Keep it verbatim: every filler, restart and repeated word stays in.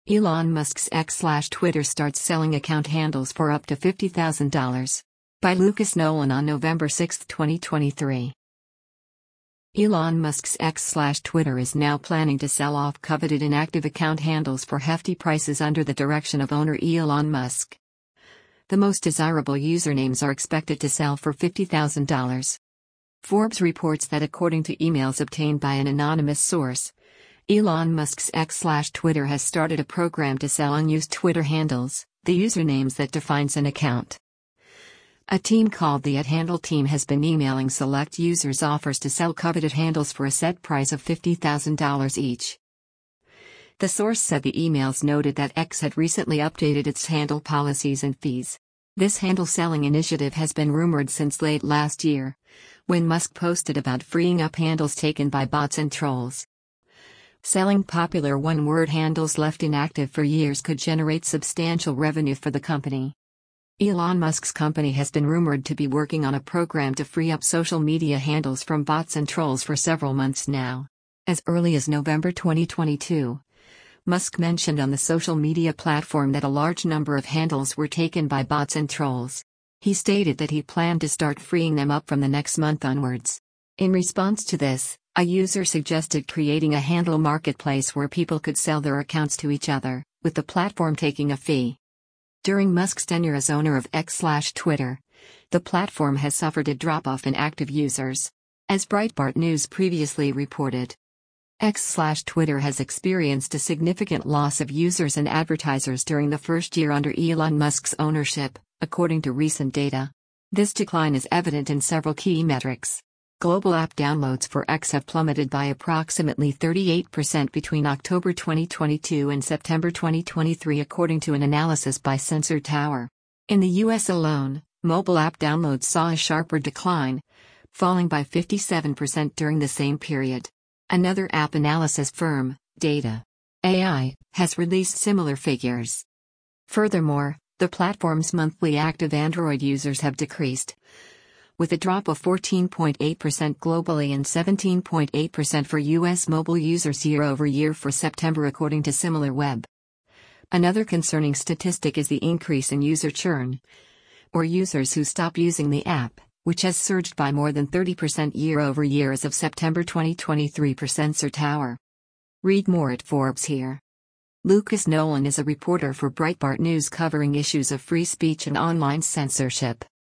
Elon Musk's X slash Twitter starts selling account handles for up to fifty thousand dollars. By Lucas Nolan on November sixth, twenty twenty-three. Elon Musk's X slash Twitter is now planning to sell off coveted inactive account handles for hefty prices under the direction of owner Elon Musk. The most desirable usernames are expected to sell for fifty thousand dollars. Forbes reports that according to emails obtained by an anonymous source, Elon Musk's X slash Twitter has started a program to sell unused Twitter handles, the usernames that defines an account. A team called the @Handle team has been emailing select users offers to sell coveted handles for a set price of fifty thousand dollars each. The source said the emails noted that X had recently updated its handle policies and fees. This handle selling initiative has been rumored since late last year, when Musk posted about freeing up handles taken by bots and trolls. Selling popular one-word handles left inactive for years could generate substantial revenue for the company. Elon Musk's company has been rumored to be working on a program to free up social media handles from bots and trolls for several months now. As early as November twenty twenty-two, Musk mentioned on the social media platform that a large number of handles were taken by bots and trolls. He stated that he planned to start freeing them up from the next month onwards. In response to this, a user suggested creating a handle marketplace where people could sell their accounts to each other, with the platform taking a fee. During Musk's tenure as owner of X slash Twitter, the platform has suffered a drop-off in active users. As Breitbart News previously reported, X slash Twitter has experienced a significant loss of users and advertisers during the first year under Elon Musk's ownership, according to recent data. This decline is evident in several key metrics. Global app downloads for X have plummeted by approximately thirty-eight percent between October twenty twenty-two and September twenty twenty-three, according to an analysis by Sensor Tower. In the U S alone, mobile app downloads saw a sharper decline, falling by fifty-seven percent during the same period. Another app analysis firm, Data A I, has released similar figures. Furthermore, the platform's monthly active Android users have decreased, with a drop of fourteen point eight percent globally and seventeen point eight percent for U S mobile users year over year for September, according to SimilarWeb. Another concerning statistic is the increase in user churn, or users who stop using the app, which has surged by more than thirty percent year over year as of September twenty twenty-three per Sensor Tower. Read more at Forbes here. Lucas Nolan is a reporter for Breitbart News covering issues of free speech and online censorship.